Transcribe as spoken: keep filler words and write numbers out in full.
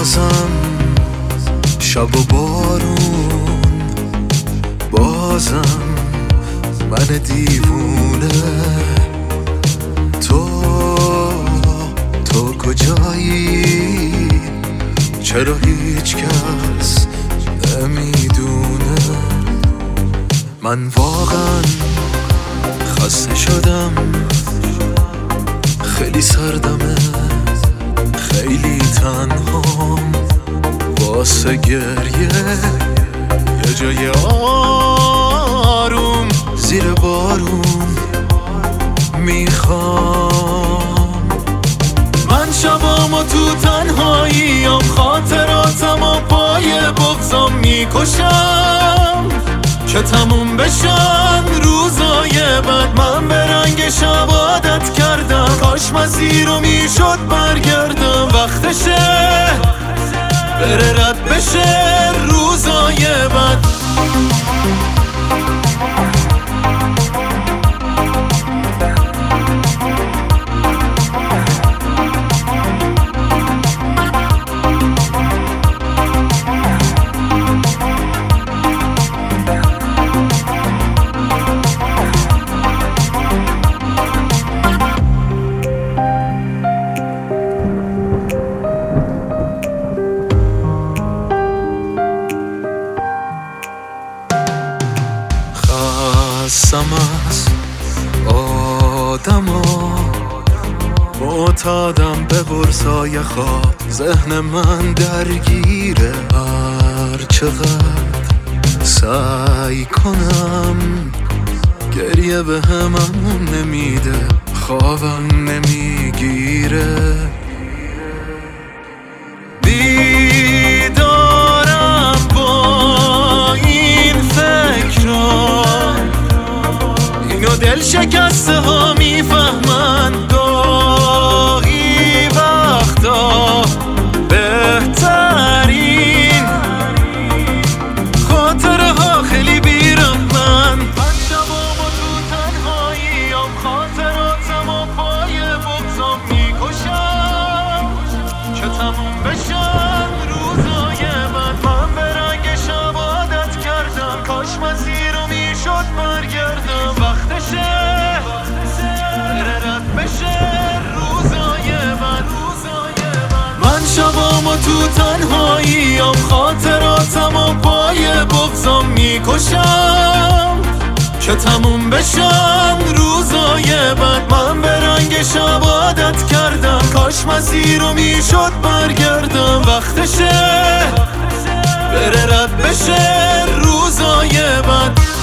بازم شب و بارون، بازم من دیوونه. تو تو کجایی؟ چرا هیچ کس نمیدونه؟ من واقعا خسته شدم، خیلی سردمه، خیلی تنهام واسه گریه. یه جای آروم زیر بارون میخوام. من شبامو تو تنهاییم، خاطراتم و پای بغضام میکشم که تموم بشن روزای بد. من به رنگ شب عادت کردم، کاش مسیر رو میشد برگردم. وقتشه بره رد بشه روزای بد. خستم از آدما، معتادم به برسای خواب. ذهن من درگیره، هر چقدر سعی کنم گریه به همم نمیده، خوابم نمیگیره. بیدارم با این فکرها، اینو دل شکسته ها میفهمن. گاهی وقتا بهترین خاطره ها خیلی بیرحمن. من شبامو تو تنهاییم، خاطراتم و پای بغضام میکشم که تموم بشن روزای بد. من به رنگ شب عادت کردم، کاش مسیر رو میشد برگردم. وقتشه بره رد بشه روزای بد. من شبامو تو تنهاییم، خاطراتم و پای بغضام میکشم که تموم بشن روزای بد. من به رنگ شب عادت کردم، کاش مسیر رو میشد برگردم. وقتشه بره رد بشه روزای بد.